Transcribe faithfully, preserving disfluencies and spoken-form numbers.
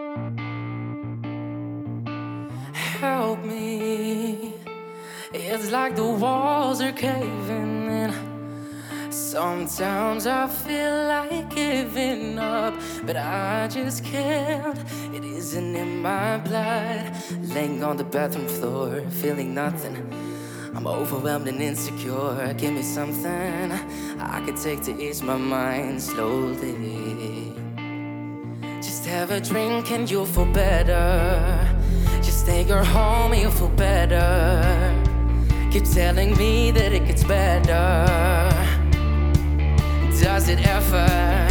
Help me. It's like the walls are caving in. Sometimes I feel like giving up, but I just can't. It isn't in my blood. Laying on the bathroom floor, feeling nothing. I'm overwhelmed and insecure. Give me something I could take to ease my mind slowly. Just have a drink and you'll feel better. Just take her home and you'll feel better. Keep telling me that it gets better. Does it ever?